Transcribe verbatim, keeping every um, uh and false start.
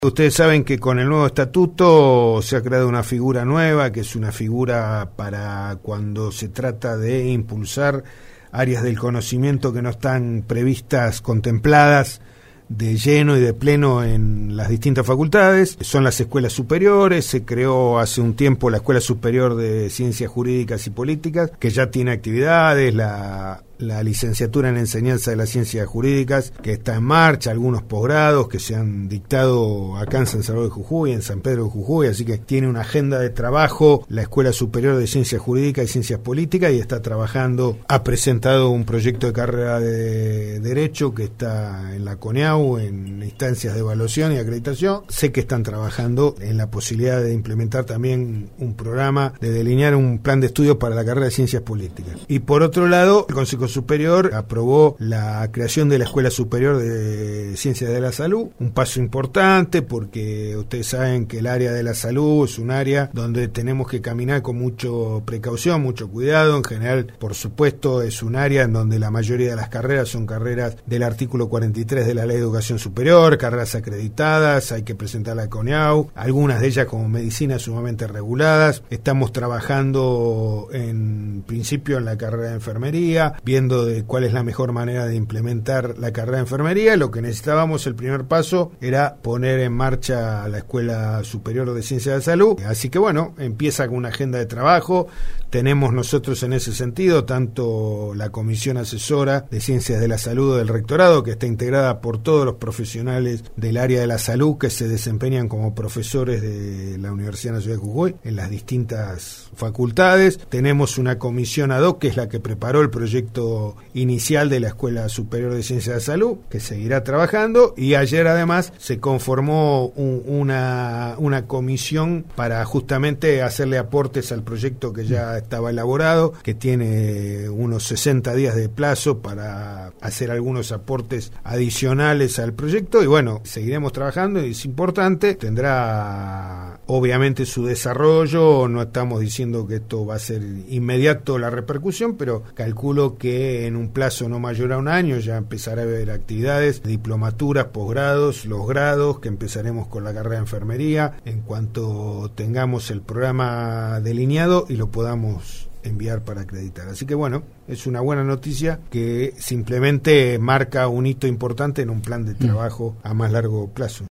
Ustedes saben que con el nuevo estatuto se ha creado una figura nueva, que es una figura para cuando se trata de impulsar áreas del conocimiento que no están previstas, contempladas de lleno y de pleno en las distintas facultades. Son las escuelas superiores. Se creó hace un tiempo la Escuela Superior de Ciencias Jurídicas y Políticas, que ya tiene actividades, la la licenciatura en enseñanza de las ciencias jurídicas, que está en marcha, algunos posgrados que se han dictado acá en San Salvador de Jujuy, en San Pedro de Jujuy, así que tiene una agenda de trabajo la Escuela Superior de Ciencias Jurídicas y Ciencias Políticas, y está trabajando, ha presentado un proyecto de carrera de Derecho que está en la CONEAU, en instancias de evaluación y acreditación. Sé que están trabajando en la posibilidad de implementar también un programa de delinear un plan de estudios para la carrera de Ciencias Políticas. Y por otro lado, el Consejo Superior aprobó la creación de la Escuela Superior de Ciencias de la Salud, un paso importante porque ustedes saben que el área de la salud es un área donde tenemos que caminar con mucha precaución, mucho cuidado. En general, por supuesto, es un área en donde la mayoría de las carreras son carreras del artículo cuarenta y tres de la Ley de Educación Superior, carreras acreditadas, hay que presentar la CONEAU, algunas de ellas como medicina sumamente reguladas. Estamos trabajando en principio en la carrera de enfermería, viendo de cuál es la mejor manera de implementar la carrera de enfermería. Lo que necesitábamos, el primer paso, era poner en marcha la Escuela Superior de Ciencias de la Salud. Así que bueno, empieza con una agenda de trabajo. Tenemos nosotros en ese sentido tanto la Comisión Asesora de Ciencias de la Salud del Rectorado, que está integrada por todos los profesionales del área de la salud que se desempeñan como profesores de la Universidad Nacional de Jujuy en las distintas facultades. Tenemos una comisión ad hoc, que es la que preparó el proyecto inicial de la Escuela Superior de Ciencias de la Salud, que seguirá trabajando, y ayer además se conformó un, una, una comisión para justamente hacerle aportes al proyecto que ya estaba elaborado, que tiene unos sesenta días de plazo para hacer algunos aportes adicionales al proyecto, y bueno, seguiremos trabajando, y es importante, tendrá obviamente su desarrollo. No estamos diciendo que esto va a ser inmediato la repercusión, pero calculo que en un plazo no mayor a un año ya empezará a haber actividades, diplomaturas, posgrados, los grados, que empezaremos con la carrera de enfermería en cuanto tengamos el programa delineado y lo podamos enviar para acreditar. Así que bueno, es una buena noticia que simplemente marca un hito importante en un plan de trabajo a más largo plazo.